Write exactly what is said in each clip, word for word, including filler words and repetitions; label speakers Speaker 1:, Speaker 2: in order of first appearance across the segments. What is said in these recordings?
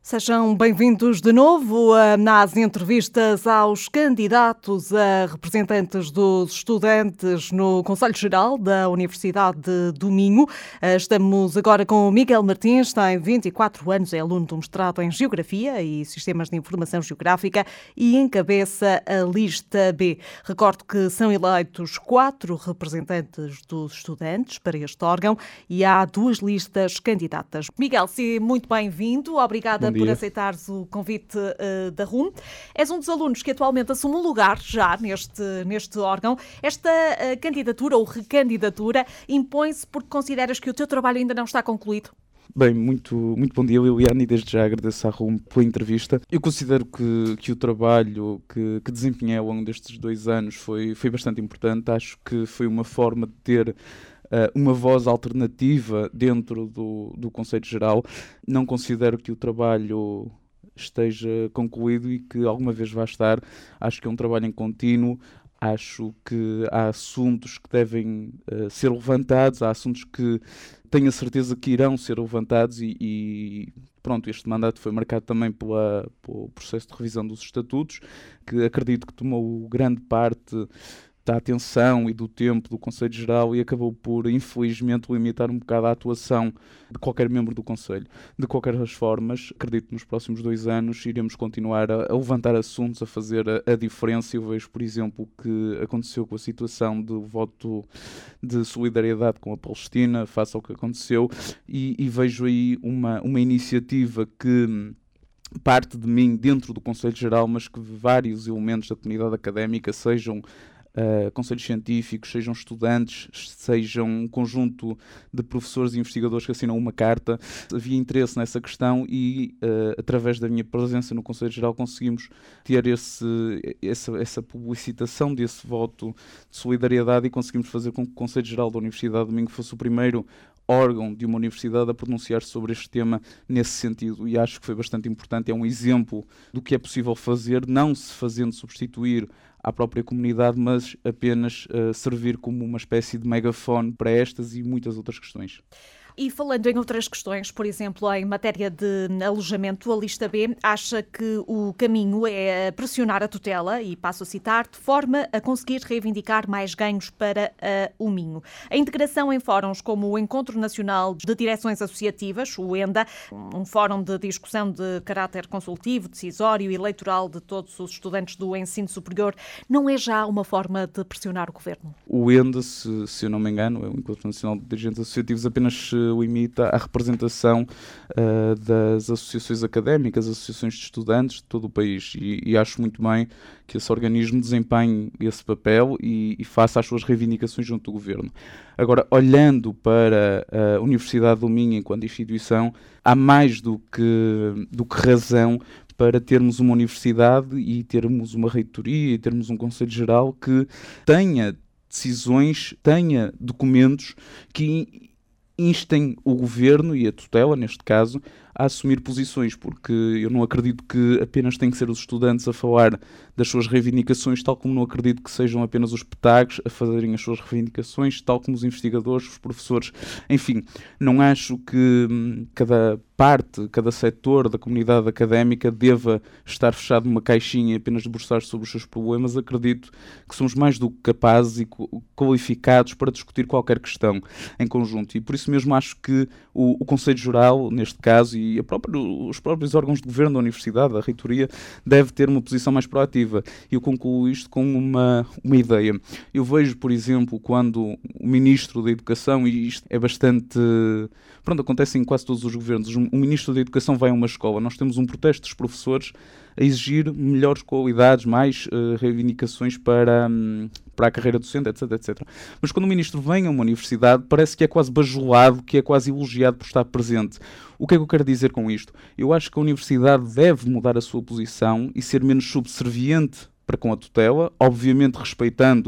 Speaker 1: Sejam bem-vindos de novo nas entrevistas aos candidatos a representantes dos estudantes no Conselho Geral da Universidade do Minho. Estamos agora com o Miguel Martins, tem vinte e quatro anos, é aluno do mestrado em Geografia e Sistemas de Informação Geográfica e encabeça a lista B. Recordo que são eleitos quatro representantes dos estudantes para este órgão e há duas listas candidatas. Miguel, se muito bem-vindo, obrigada por aceitares o convite uh, da R U M. És um dos alunos que atualmente assume um lugar já neste, neste órgão. Esta uh, candidatura ou recandidatura impõe-se porque consideras que o teu trabalho ainda não está concluído?
Speaker 2: Bem, muito, muito bom dia, Liliana, e desde já agradeço à R U M pela entrevista. Eu considero que, que o trabalho que, que desempenhei ao longo destes dois anos foi, foi bastante importante. Acho que foi uma forma de ter Uh, uma voz alternativa dentro do, do Conselho Geral. Não considero que o trabalho esteja concluído e que alguma vez vai estar. Acho que é um trabalho em contínuo. Acho que há assuntos que devem uh, ser levantados, há assuntos que tenho a certeza que irão ser levantados e, e pronto, este mandato foi marcado também pela, pelo processo de revisão dos estatutos, que acredito que tomou grande parte da atenção e do tempo do Conselho Geral e acabou por, infelizmente, limitar um bocado a atuação de qualquer membro do Conselho. De qualquer das formas, acredito que nos próximos dois anos iremos continuar a, a levantar assuntos, a fazer a, a diferença. Eu vejo, por exemplo, o que aconteceu com a situação do voto de solidariedade com a Palestina, face ao que aconteceu, e, e vejo aí uma, uma iniciativa que parte de mim dentro do Conselho Geral, mas que vários elementos da comunidade académica, sejam Uh, conselhos científicos, sejam estudantes, sejam um conjunto de professores e investigadores que assinam uma carta. Havia interesse nessa questão e, uh, através da minha presença no Conselho Geral, conseguimos ter esse, essa, essa publicitação desse voto de solidariedade e conseguimos fazer com que o Conselho Geral da Universidade do Minho fosse o primeiro órgão de uma universidade a pronunciar-se sobre este tema nesse sentido, e acho que foi bastante importante. É um exemplo do que é possível fazer, não se fazendo substituir à própria comunidade, mas apenas uh, servir como uma espécie de megafone para estas e muitas outras questões.
Speaker 1: E falando em outras questões, por exemplo, em matéria de alojamento, a lista B acha que o caminho é pressionar a tutela, e passo a citar, de forma a conseguir reivindicar mais ganhos para uh, o Minho. A integração em fóruns como o Encontro Nacional de Direções Associativas, o ENDA, um fórum de discussão de caráter consultivo, decisório e eleitoral de todos os estudantes do ensino superior, não é já uma forma de pressionar o governo?
Speaker 2: O ENDA, se, se eu não me engano, é o Encontro Nacional de Dirigentes Associativos, apenas limita a representação uh, das associações académicas, associações de estudantes de todo o país, e, e acho muito bem que esse organismo desempenhe esse papel e, e faça as suas reivindicações junto do governo. Agora, olhando para a Universidade do Minho enquanto instituição, há mais do que, do que razão para termos uma universidade e termos uma reitoria e termos um Conselho Geral que tenha decisões, tenha documentos que instem o governo e a tutela, neste caso, a assumir posições, porque eu não acredito que apenas têm que ser os estudantes a falar das suas reivindicações, tal como não acredito que sejam apenas os petagos a fazerem as suas reivindicações, tal como os investigadores, os professores. Enfim, não acho que hum, cada parte, cada setor da comunidade académica deva estar fechado numa caixinha e apenas debruçar sobre os seus problemas. Acredito que somos mais do que capazes e qualificados para discutir qualquer questão em conjunto, e por isso mesmo acho que o, o Conselho Geral, neste caso, e a própria, os próprios órgãos de governo da universidade, a reitoria, deve ter uma posição mais proativa. E eu concluo isto com uma, uma ideia. Eu vejo, por exemplo, quando o Ministro da Educação, e isto é bastante... Pronto, acontece em quase todos os governos, o Ministro da Educação vai a uma escola, nós temos um protesto dos professores a exigir melhores qualidades, mais uh, reivindicações para, um, para a carreira docente, etc, etcétera. Mas quando o Ministro vem a uma universidade, parece que é quase bajulado, que é quase elogiado por estar presente. O que é que eu quero dizer com isto? Eu acho que a universidade deve mudar a sua posição e ser menos subserviente para com a tutela, obviamente respeitando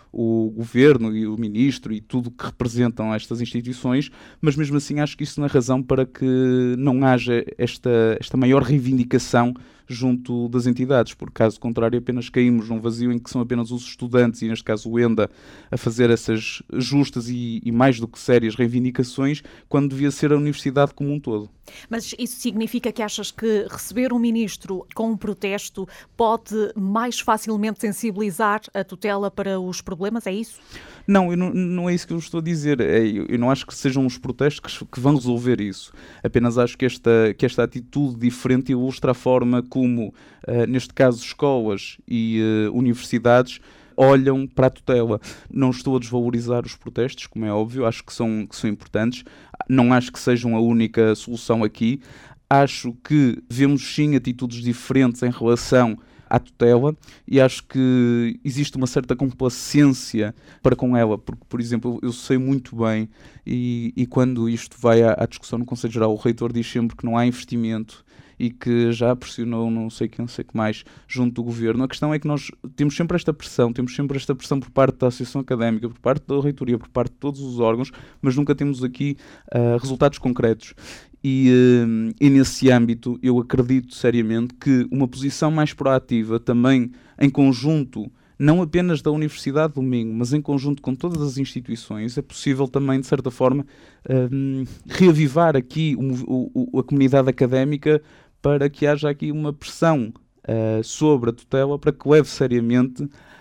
Speaker 2: o governo e o ministro e tudo que representam estas instituições, mas mesmo assim acho que isso não é razão para que não haja esta, esta maior reivindicação junto das entidades, porque caso contrário apenas caímos num vazio em que são apenas os estudantes, e neste caso o ENDA, a fazer essas justas e, e mais do que sérias reivindicações, quando devia ser a universidade como um todo.
Speaker 1: Mas isso significa que achas que receber um ministro com um protesto pode mais facilmente sensibilizar a tutela para os problemas, é isso?
Speaker 2: Não, eu não, não é isso que eu estou a dizer. É, eu, eu não acho que sejam os protestos que, que vão resolver isso. Apenas acho que esta, que esta atitude diferente ilustra a forma como, uh, neste caso, escolas e uh, universidades olham para a tutela. Não estou a desvalorizar os protestos, como é óbvio, acho que são, que são importantes. Não acho que sejam a única solução aqui. Acho que vemos sim atitudes diferentes em relação à tutela e acho que existe uma certa complacência para com ela, porque, por exemplo, eu sei muito bem e, e quando isto vai à, à discussão no Conselho Geral, o reitor diz sempre que não há investimento e que já pressionou não sei quem, não sei que mais, junto do governo. A questão é que nós temos sempre esta pressão, temos sempre esta pressão por parte da Associação Académica, por parte da reitoria, por parte de todos os órgãos, mas nunca temos aqui uh, resultados concretos. E, uh, e nesse âmbito eu acredito seriamente que uma posição mais proativa também em conjunto, não apenas da Universidade do Minho, mas em conjunto com todas as instituições, é possível também, de certa forma, uh, reavivar aqui o, o, a comunidade académica para que haja aqui uma pressão uh, sobre a tutela para que leve seriamente,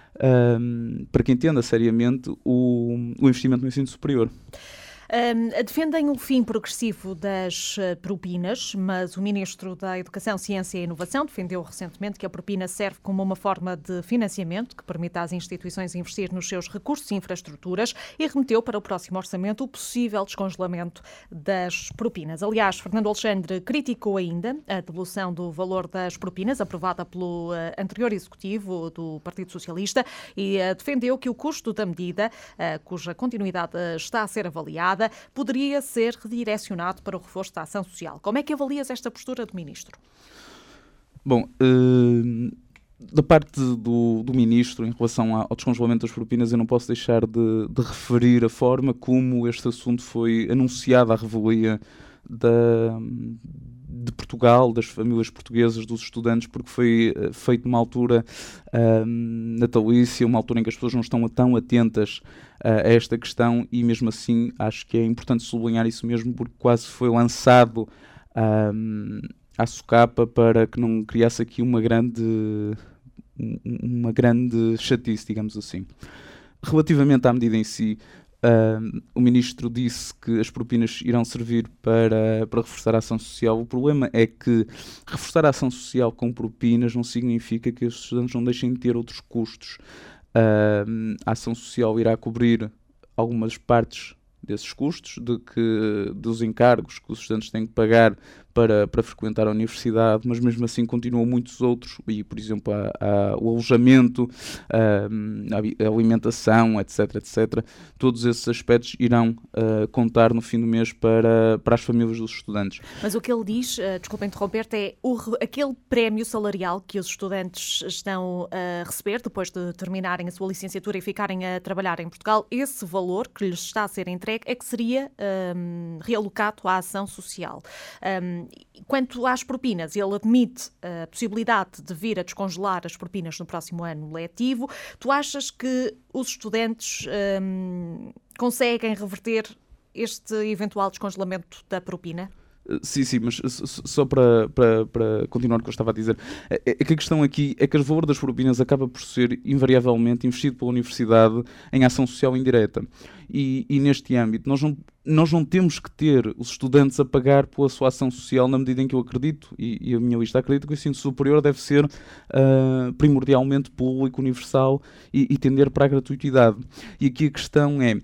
Speaker 2: uh, para que entenda seriamente o, o investimento no ensino superior.
Speaker 1: Um, defendem o fim progressivo das uh, propinas, mas o Ministro da Educação, Ciência e Inovação defendeu recentemente que a propina serve como uma forma de financiamento que permita às instituições investir nos seus recursos e infraestruturas e remeteu para o próximo orçamento o possível descongelamento das propinas. Aliás, Fernando Alexandre criticou ainda a devolução do valor das propinas aprovada pelo uh, anterior Executivo do Partido Socialista e uh, defendeu que o custo da medida, uh, cuja continuidade uh, está a ser avaliada, poderia ser redirecionado para o reforço da ação social. Como é que avalias esta postura do Ministro?
Speaker 2: Bom, uh, da parte do, do Ministro, em relação ao descongelamento das propinas, eu não posso deixar de, de referir a forma como este assunto foi anunciado à revelia da, de Portugal, das famílias portuguesas, dos estudantes, porque foi uh, feito numa altura uh, natalícia, uma altura em que as pessoas não estão tão atentas uh, a esta questão e mesmo assim acho que é importante sublinhar isso mesmo porque quase foi lançado uh, à socapa para que não criasse aqui uma grande, uma grande chatice, digamos assim. Relativamente à medida em si, Uh, o Ministro disse que as propinas irão servir para, para reforçar a ação social. O problema é que reforçar a ação social com propinas não significa que os estudantes não deixem de ter outros custos. Uh, a ação social irá cobrir algumas partes desses custos, de que, dos encargos que os estudantes têm que pagar para, para frequentar a universidade, mas mesmo assim continuam muitos outros, e por exemplo há, há o alojamento, a, a alimentação, etc, etcétera. Todos esses aspectos irão uh, contar no fim do mês para, para as famílias dos estudantes.
Speaker 1: Mas o que ele diz, uh, desculpa interromper-te, é o, aquele prémio salarial que os estudantes estão a receber depois de terminarem a sua licenciatura e ficarem a trabalhar em Portugal, esse valor que lhes está a ser entregue é que seria um, realocado à ação social. Um, Quanto às propinas, ele admite a possibilidade de vir a descongelar as propinas no próximo ano letivo. Tu achas que os estudantes hum, conseguem reverter este eventual descongelamento da propina?
Speaker 2: Sim, sim, mas só para, para, para continuar o que eu estava a dizer, é que a questão aqui é que o valor das propinas acaba por ser invariavelmente investido pela universidade em ação social indireta. E, e neste âmbito nós não, nós não temos que ter os estudantes a pagar pela sua ação social na medida em que eu acredito, e, e a minha lista acredita que o ensino superior deve ser uh, primordialmente público, universal e, e tender para a gratuitidade. E aqui a questão é,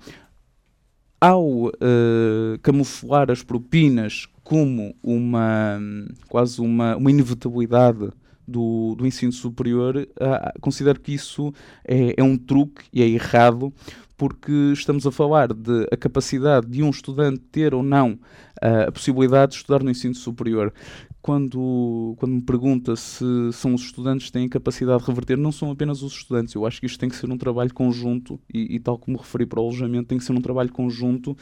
Speaker 2: ao uh, camuflar as propinas como uma, quase uma, uma inevitabilidade do, do ensino superior, uh, considero que isso é, é um truque e é errado, porque estamos a falar de a capacidade de um estudante ter ou não uh, a possibilidade de estudar no ensino superior. Quando, quando me pergunta se são os estudantes que têm capacidade de reverter, não são apenas os estudantes. Eu acho que isto tem que ser um trabalho conjunto e, e tal como referi para o alojamento, tem que ser um trabalho conjunto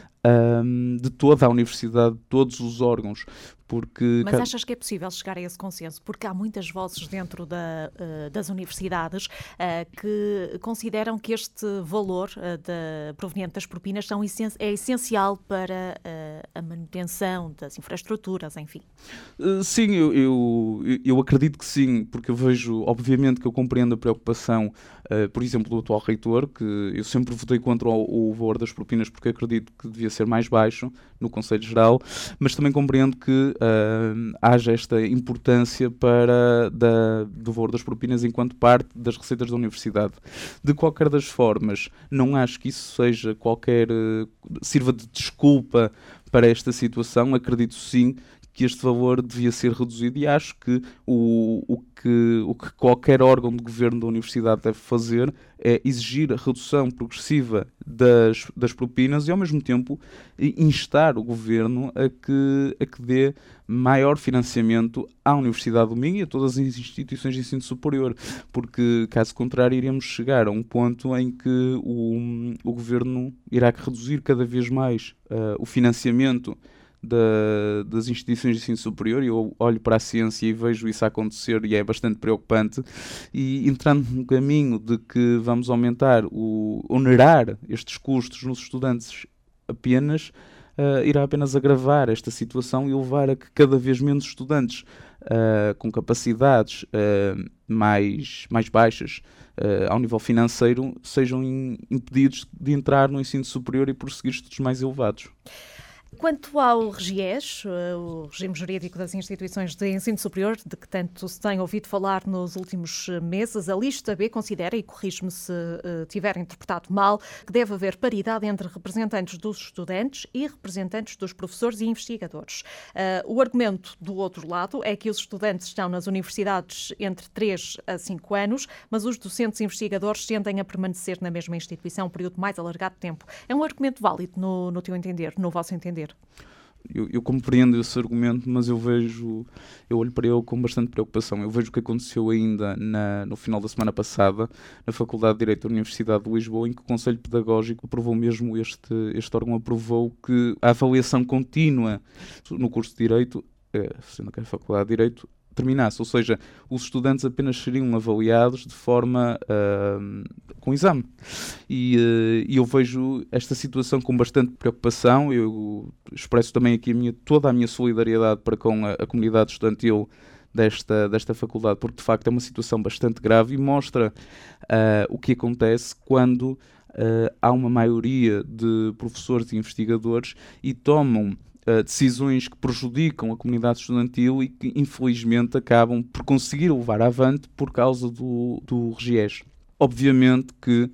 Speaker 2: um, de toda a universidade, de todos os órgãos. Porque...
Speaker 1: Mas achas que é possível chegar a esse consenso? Porque há muitas vozes dentro da, uh, das universidades uh, que consideram que este valor uh, da, proveniente das propinas são essen- é essencial para uh, a manutenção das infraestruturas, enfim.
Speaker 2: Uh, sim, eu, eu, eu acredito que sim, porque eu vejo, obviamente que eu compreendo a preocupação, uh, por exemplo, do atual reitor, que eu sempre votei contra o, o valor das propinas porque acredito que devia ser mais baixo no Conselho Geral, mas também compreendo que Uh, haja esta importância para da, do valor das propinas enquanto parte das receitas da universidade. De qualquer das formas, não acho que isso seja qualquer uh, sirva de desculpa para esta situação. Acredito sim que este valor devia ser reduzido e acho que o, o, que o que qualquer órgão de governo da universidade deve fazer é exigir a redução progressiva das, das propinas e, ao mesmo tempo, instar o governo a que, a que dê maior financiamento à Universidade do Minho e a todas as instituições de ensino superior, porque, caso contrário, iremos chegar a um ponto em que o, o governo irá reduzir cada vez mais uh, o financiamento Da, das instituições de ensino superior. Eu olho para a ciência e vejo isso acontecer e é bastante preocupante, e entrando no caminho de que vamos aumentar, o, onerar estes custos nos estudantes apenas, uh, irá apenas agravar esta situação e levar a que cada vez menos estudantes uh, com capacidades uh, mais, mais baixas uh, ao nível financeiro sejam in, impedidos de entrar no ensino superior e prosseguir estudos mais elevados.
Speaker 1: Quanto ao RGES, o Regime Jurídico das Instituições de Ensino Superior, de que tanto se tem ouvido falar nos últimos meses, a lista B considera, e corrijo-me se uh, tiver interpretado mal, que deve haver paridade entre representantes dos estudantes e representantes dos professores e investigadores. Uh, o argumento do outro lado é que os estudantes estão nas universidades entre três a cinco anos, mas os docentes e investigadores tendem a permanecer na mesma instituição um período mais alargado de tempo. É um argumento válido no, no teu entender, no vosso entender?
Speaker 2: Eu, eu compreendo esse argumento, mas eu vejo, eu olho para ele com bastante preocupação. Eu vejo o que aconteceu ainda na, no final da semana passada na Faculdade de Direito da Universidade de Lisboa, em que o Conselho Pedagógico aprovou mesmo, este, este órgão aprovou que a avaliação contínua no curso de Direito, sendo que é a Faculdade de Direito, terminasse, ou seja, os estudantes apenas seriam avaliados de forma uh, com exame. E uh, eu vejo esta situação com bastante preocupação. Eu expresso também aqui a minha, toda a minha solidariedade para com a, a comunidade estudantil desta, desta faculdade, porque de facto é uma situação bastante grave e mostra uh, o que acontece quando uh, há uma maioria de professores e investigadores e tomam Uh, decisões que prejudicam a comunidade estudantil e que infelizmente acabam por conseguir levar avante por causa do, do RGES. Obviamente que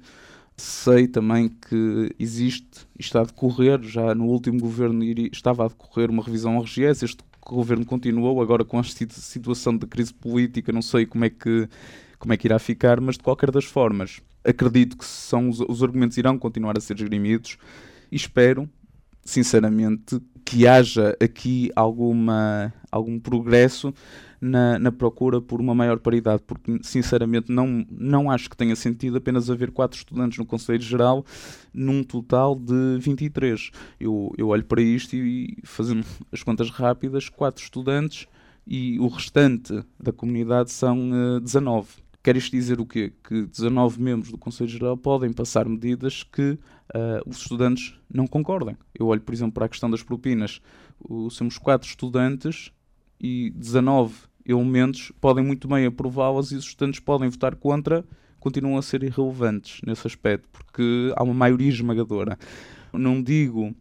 Speaker 2: sei também que existe, está a decorrer, já no último governo estava a decorrer uma revisão ao RGES, este governo continuou, agora com a situação de crise política, não sei como é que, como é que irá ficar, mas de qualquer das formas, acredito que são, os, os argumentos irão continuar a ser esgrimidos e espero, sinceramente, que haja aqui alguma, algum progresso na, na procura por uma maior paridade, porque sinceramente não, não acho que tenha sentido apenas haver quatro estudantes no Conselho Geral num total de vinte e três. Eu, eu olho para isto e, fazendo as contas rápidas, quatro estudantes e o restante da comunidade são uh, dezanove. Quer isto dizer o quê? Que dezanove membros do Conselho Geral podem passar medidas que uh, os estudantes não concordem. Eu olho, por exemplo, para a questão das propinas. O, somos quatro estudantes e dezanove elementos podem muito bem aprová-las e os estudantes podem votar contra, continuam a ser irrelevantes nesse aspecto, porque há uma maioria esmagadora. Não digo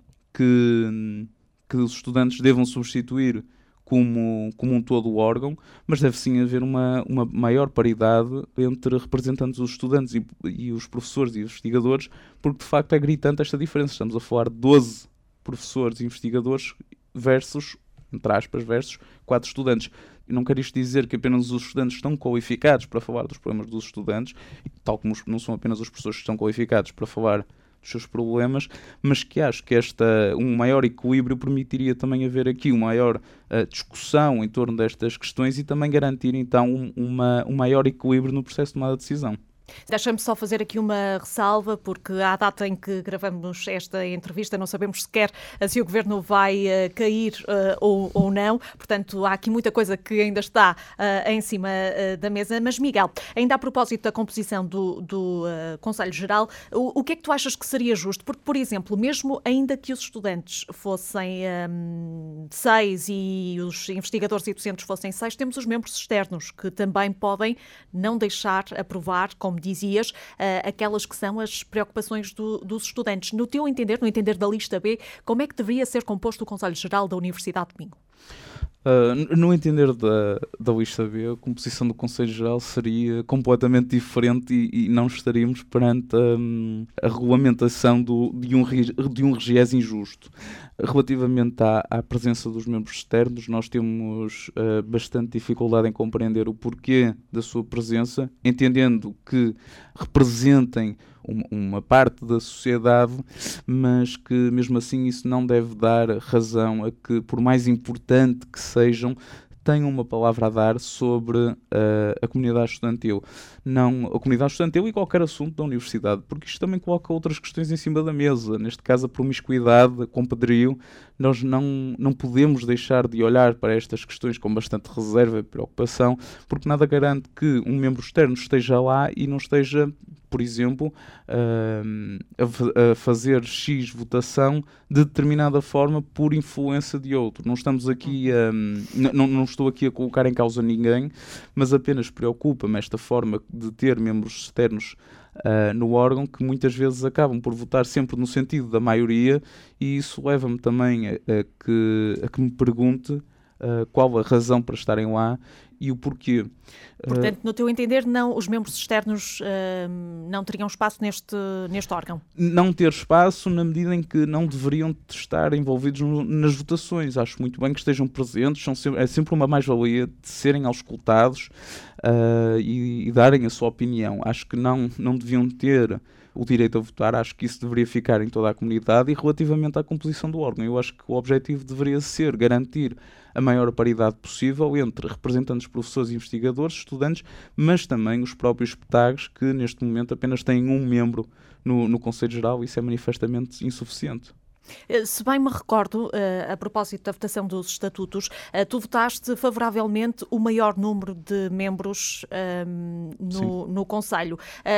Speaker 2: que, que os estudantes devam substituir Como, como um todo o órgão, mas deve sim haver uma, uma maior paridade entre representantes dos estudantes e, e os professores e investigadores, porque de facto é gritante esta diferença. Estamos a falar de doze professores e investigadores versus entre aspas, versus quatro estudantes. E não quero isto dizer que apenas os estudantes estão qualificados para falar dos problemas dos estudantes, tal como os, não são apenas os professores que estão qualificados para falar dos seus problemas, mas que acho que esta, um maior equilíbrio permitiria também haver aqui uma maior uh, discussão em torno destas questões e também garantir então um, uma, um maior equilíbrio no processo de tomada de decisão.
Speaker 1: Deixa-me só fazer aqui uma ressalva, porque à data em que gravamos esta entrevista não sabemos sequer se o Governo vai uh, cair uh, ou, ou não, portanto há aqui muita coisa que ainda está uh, em cima uh, da mesa. Mas Miguel, ainda a propósito da composição do, do uh, Conselho Geral, o, o que é que tu achas que seria justo? Porque, por exemplo, mesmo ainda que os estudantes fossem um, seis e os investigadores e docentes fossem seis, temos os membros externos que também podem não deixar aprovar, como dizias, uh, aquelas que são as preocupações do, dos estudantes. No teu entender, no entender da lista B, como é que deveria ser composto o Conselho Geral da Universidade de Minho?
Speaker 2: Uh, no entender da, da lista B, a composição do Conselho Geral seria completamente diferente e, e não estaríamos perante um, a regulamentação do, de, um, de um regés injusto. Relativamente à, à presença dos membros externos, nós temos uh, bastante dificuldade em compreender o porquê da sua presença, entendendo que representem uma, uma parte da sociedade, mas que mesmo assim isso não deve dar razão a que, por mais importante que sejam, tenham uma palavra a dar sobre uh, a comunidade estudantil. Não, a comunidade estudantil e qualquer assunto da universidade, porque isto também coloca outras questões em cima da mesa. Neste caso, a promiscuidade, a compadrio. Nós não, não podemos deixar de olhar para estas questões com bastante reserva e preocupação, porque nada garante que um membro externo esteja lá e não esteja, por exemplo, uh, a, a fazer X votação de determinada forma por influência de outro. Não estamos aqui a, não, não estou aqui a colocar em causa ninguém, mas apenas preocupa-me esta forma de ter membros externos uh, no órgão que muitas vezes acabam por votar sempre no sentido da maioria, e isso leva-me também a, a, que, a que me pergunte uh, qual a razão para estarem lá e o porquê.
Speaker 1: Portanto, no teu entender, não, os membros externos uh, não teriam espaço neste, neste órgão?
Speaker 2: Não ter espaço na medida em que não deveriam estar envolvidos no, nas votações. Acho muito bem que estejam presentes, são sempre, é sempre uma mais-valia de serem auscultados uh, e, e darem a sua opinião. Acho que não, não deviam ter o direito a votar, acho que isso deveria ficar em toda a comunidade. E relativamente à composição do órgão, eu acho que o objetivo deveria ser garantir a maior paridade possível entre representantes, professores e investigadores, estudantes, mas também os próprios P T A Gs, que neste momento apenas têm um membro no, no Conselho Geral, e isso é manifestamente insuficiente.
Speaker 1: Se bem me recordo, a propósito da votação dos estatutos, tu votaste favoravelmente o maior número de membros no, no Conselho.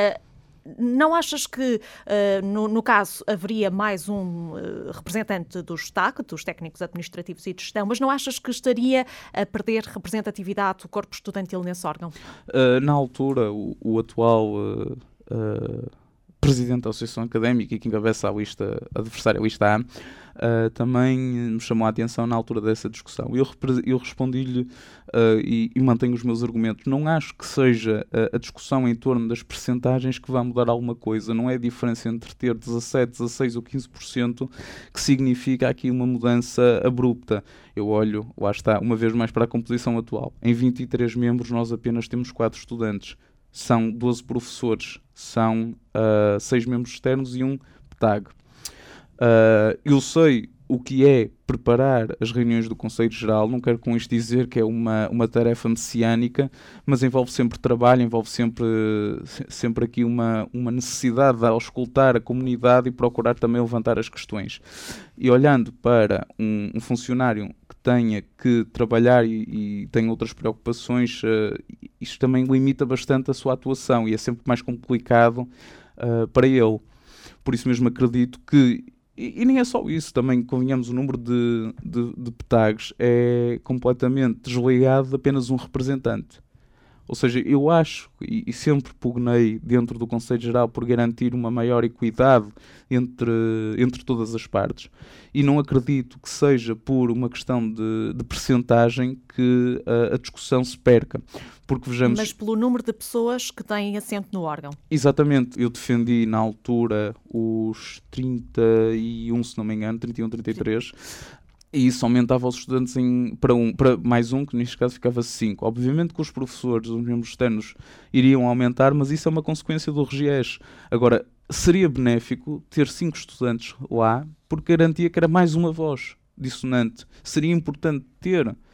Speaker 1: Não achas que, uh, no, no caso, haveria mais um uh, representante dos T A C, dos técnicos administrativos e de gestão, mas não achas que estaria a perder representatividade o corpo estudantil nesse órgão?
Speaker 2: Uh, na altura, o, o atual uh, uh, presidente da Associação Académica e que encabeça a lista adversária, a lista A, uh, também me chamou a atenção na altura dessa discussão. Eu, eu respondi-lhe uh, e, e mantenho os meus argumentos. Não acho que seja a, a discussão em torno das percentagens que vai mudar alguma coisa. Não é a diferença entre ter dezassete, dezasseis ou quinze por cento que significa aqui uma mudança abrupta. Eu olho, lá está, uma vez mais para a composição atual. Em vinte e três membros nós apenas temos quatro estudantes. São doze professores, são uh, seis membros externos e um P T A G. Uh, eu sei o que é preparar as reuniões do Conselho Geral, não quero com isto dizer que é uma, uma tarefa messiânica, mas envolve sempre trabalho, envolve sempre, sempre aqui uma, uma necessidade de auscultar a comunidade e procurar também levantar as questões. E olhando para um, um funcionário que tenha que trabalhar e, e tem outras preocupações, uh, isto também limita bastante a sua atuação e é sempre mais complicado uh, para ele. Por isso mesmo acredito que, e, e nem é só isso, também convenhamos, o número de, de, de P T A Gs é completamente desligado de apenas um representante. Ou seja, eu acho, e, e sempre pugnei dentro do Conselho Geral por garantir uma maior equidade entre, entre todas as partes, e não acredito que seja por uma questão de, de percentagem que a, a discussão se perca. Porque vejamos...
Speaker 1: Mas pelo número de pessoas que têm assento no órgão.
Speaker 2: Exatamente, eu defendi na altura os trinta e um, se não me engano, trinta e um, trinta e três. Sim. E isso aumentava os estudantes em, para, um, para mais um, que neste caso ficava cinco. Obviamente que os professores, os membros externos, iriam aumentar, mas isso é uma consequência do RGES. Agora, seria benéfico ter cinco estudantes lá, porque garantia que era mais uma voz dissonante. Seria importante ter uh,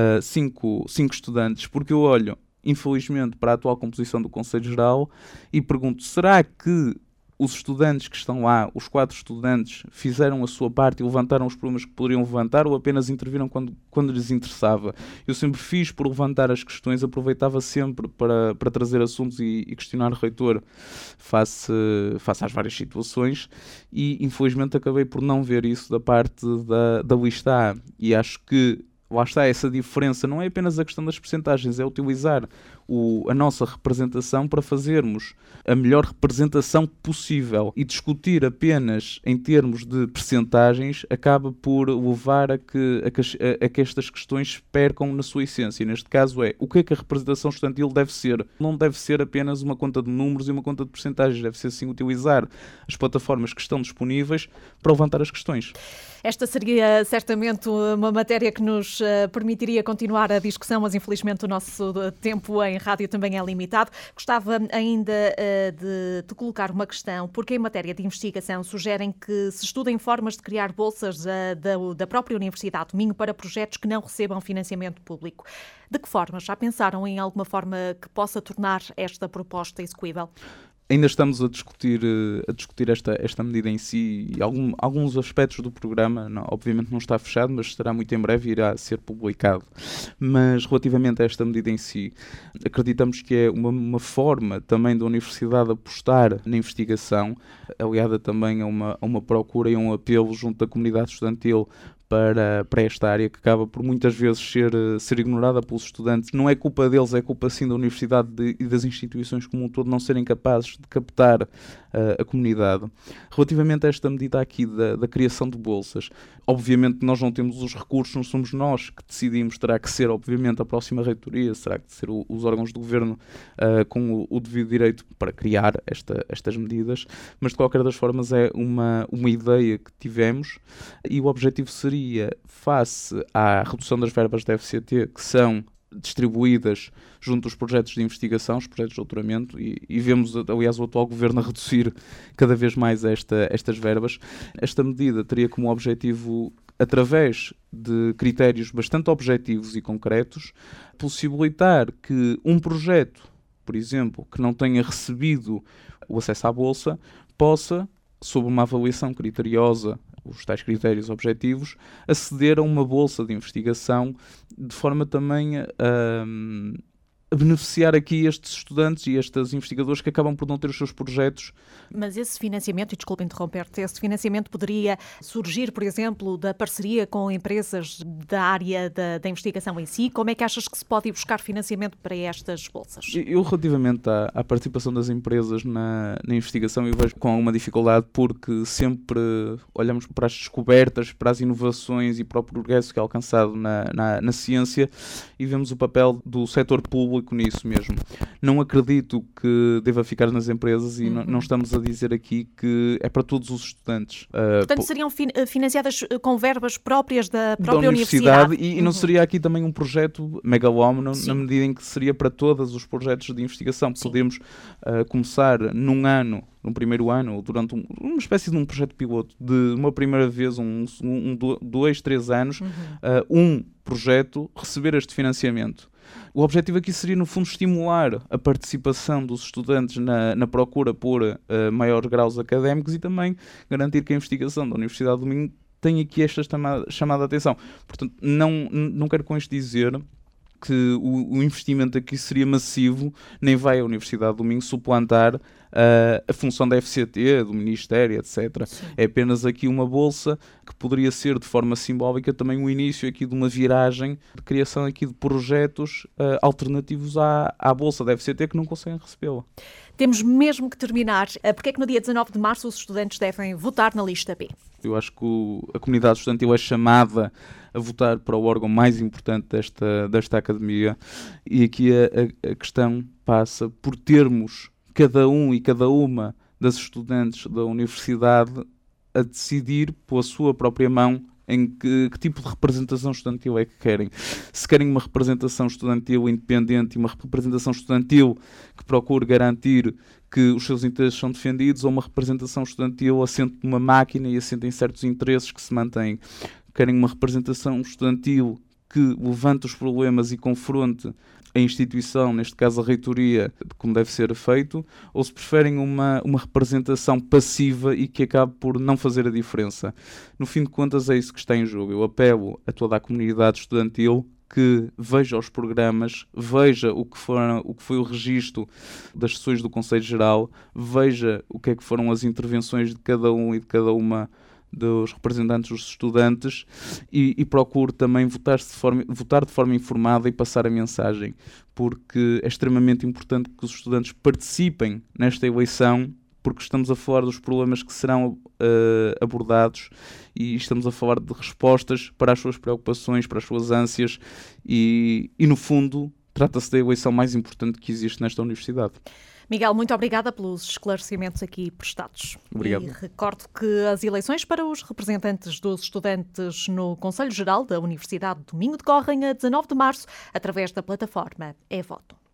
Speaker 2: cinco, cinco estudantes, porque eu olho, infelizmente, para a atual composição do Conselho Geral e pergunto, será que os estudantes que estão lá, os quatro estudantes, fizeram a sua parte e levantaram os problemas que poderiam levantar ou apenas interviram quando, quando lhes interessava? Eu sempre fiz por levantar as questões, aproveitava sempre para, para trazer assuntos e, e questionar o reitor face, face às várias situações e infelizmente acabei por não ver isso da parte da, da lista A e acho que lá está essa diferença, não é apenas a questão das percentagens, é utilizar o, a nossa representação para fazermos a melhor representação possível e discutir apenas em termos de percentagens acaba por levar a que, a, que, a, a que estas questões percam na sua essência. Neste caso é, o que é que a representação estudantil deve ser? Não deve ser apenas uma conta de números e uma conta de percentagens, deve ser sim utilizar as plataformas que estão disponíveis para levantar as questões.
Speaker 1: Esta seria certamente uma matéria que nos permitiria continuar a discussão, mas infelizmente o nosso tempo em rádio também é limitado. Gostava ainda de, de colocar uma questão, porque em matéria de investigação sugerem que se estudem formas de criar bolsas da, da própria Universidade do Minho para projetos que não recebam financiamento público. De que forma? Já pensaram em alguma forma que possa tornar esta proposta execuível?
Speaker 2: Ainda estamos a discutir, a discutir esta, esta medida em si e algum, alguns aspectos do programa, não, obviamente não está fechado, mas estará muito em breve e irá ser publicado. Mas relativamente a esta medida em si, acreditamos que é uma, uma forma também da Universidade apostar na investigação, aliada também a uma, a uma procura e a um apelo junto da comunidade estudantil Para, para esta área que acaba por muitas vezes ser, ser ignorada pelos estudantes. Não é culpa deles, é culpa sim da universidade de, e das instituições como um todo não serem capazes de captar uh, a comunidade. Relativamente a esta medida aqui da, da criação de bolsas, obviamente nós não temos os recursos, não somos nós que decidimos, terá que ser obviamente a próxima reitoria, será que ser o, os órgãos do governo uh, com o, o devido direito para criar esta, estas medidas, mas de qualquer das formas é uma, uma ideia que tivemos e o objetivo seria face à redução das verbas da F C T que são distribuídas junto aos projetos de investigação, os projetos de doutoramento, e, e vemos, aliás, o atual governo a reduzir cada vez mais esta, estas verbas. Esta medida teria como objetivo, através de critérios bastante objetivos e concretos, possibilitar que um projeto, por exemplo, que não tenha recebido o acesso à bolsa, possa, sob uma avaliação criteriosa, os tais critérios objetivos, aceder a uma bolsa de investigação de forma também a, a beneficiar aqui estes estudantes e estes investigadores que acabam por não ter os seus projetos.
Speaker 1: Mas esse financiamento, e desculpe interromper-te, esse financiamento poderia surgir, por exemplo, da parceria com empresas da área da, da investigação em si? Como é que achas que se pode ir buscar financiamento para estas bolsas?
Speaker 2: Eu, relativamente à, à participação das empresas na, na investigação, eu vejo com alguma dificuldade porque sempre olhamos para as descobertas, para as inovações e para o progresso que é alcançado na, na, na ciência e vemos o papel do setor público nisso mesmo. Não acredito que deva ficar nas empresas e uhum. não, não estamos a dizer aqui que é para todos os estudantes. Uh,
Speaker 1: Portanto, seriam fin- financiadas com verbas próprias da própria
Speaker 2: da universidade,
Speaker 1: universidade.
Speaker 2: E, e não seria aqui também um projeto megalómano, na medida em que seria para todos os projetos de investigação. Sim. Podemos uh, começar num ano, num primeiro ano, ou durante um, uma espécie de um projeto piloto, de uma primeira vez, um, um, um dois, três anos, uhum. uh, um projeto, receber este financiamento. O objetivo aqui seria, no fundo, estimular a participação dos estudantes na, na procura por uh, maiores graus académicos e também garantir que a investigação da Universidade do Minho tem aqui esta chamada, chamada atenção. Portanto, não, não quero com isto dizer que o, o investimento aqui seria massivo, nem vai a Universidade do Minho suplantar uh, a função da F C T, do Ministério, etcétera. Sim. É apenas aqui uma bolsa que poderia ser de forma simbólica também o início aqui de uma viragem de criação aqui de projetos uh, alternativos à, à bolsa da F C T que não conseguem recebê-la.
Speaker 1: Temos mesmo que terminar. Porque é que no dia dezanove de março os estudantes devem votar na lista B?
Speaker 2: Eu acho que o, a comunidade estudantil é chamada a votar para o órgão mais importante desta, desta academia e aqui a, a, a questão passa por termos cada um e cada uma das estudantes da universidade a decidir pela sua própria mão em que, que tipo de representação estudantil é que querem. Se querem uma representação estudantil independente e uma representação estudantil que procure garantir que os seus interesses são defendidos, ou uma representação estudantil assente numa máquina e assente em certos interesses que se mantêm. Querem uma representação estudantil que levante os problemas e confronte a instituição, neste caso a reitoria, de como deve ser feito, ou se preferem uma, uma representação passiva e que acabe por não fazer a diferença. No fim de contas é isso que está em jogo. Eu apelo a toda a comunidade estudantil que veja os programas, veja o que, foram, o que foi o registro das sessões do Conselho Geral, veja o que é que foram as intervenções de cada um e de cada uma dos representantes dos estudantes e, e procure também votar, de forma, votar de forma informada e passar a mensagem, porque é extremamente importante que os estudantes participem nesta eleição, porque estamos a falar dos problemas que serão uh, abordados e estamos a falar de respostas para as suas preocupações, para as suas ânsias e, e no fundo, trata-se da eleição mais importante que existe nesta universidade.
Speaker 1: Miguel, muito obrigada pelos esclarecimentos aqui prestados.
Speaker 2: Obrigado.
Speaker 1: E recordo que as eleições para os representantes dos estudantes no Conselho Geral da Universidade de Minho decorrem a dezanove de março através da plataforma É Voto.